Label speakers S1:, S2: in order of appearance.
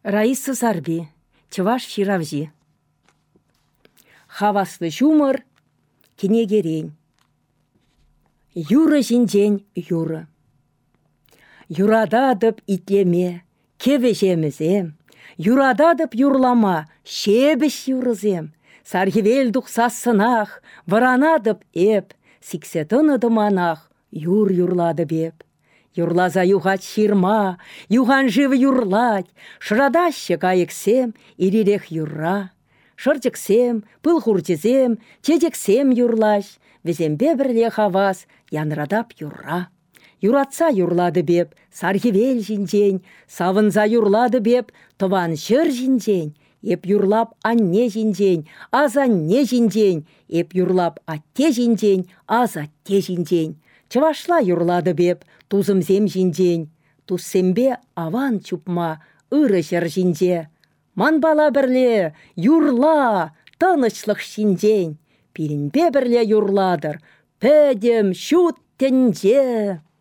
S1: Раиса Зарби, Чываш Ширавжи. Хаваслы жумыр, кенегерен. Юры жинжен юры. Юрададып итлеме, кеве жемізем. Юрададып юрлама, шебіш юрызем. Саргевелдуқ сассынақ, варанадып эп, сиксетыныдым анақ, юрлады беп. Юрлаза юғат ширма, юған живы юрлать, шырадашы кайыксем, ирирех юрра. Шырчыксем, пыл хурчызем, чечексем юрлаш, везембе бірле хавас, янрадап юрра. Юратса юрлады беп, саргевел жинжен, савынза юрлады беп, тыван жыр жинжен, еп юрлап анне жинжен, аз анне жинжен, еп юрлап атте жинжен, аз атте жинжен. Чывашла юрлады беп, тузымзем жинжен, туссембе аван чупма, ыры жыр жинже. Ман бала бірле, юрла, тынычлық жинжен, пирінбе бірле юрладыр, пәдем шут тенже.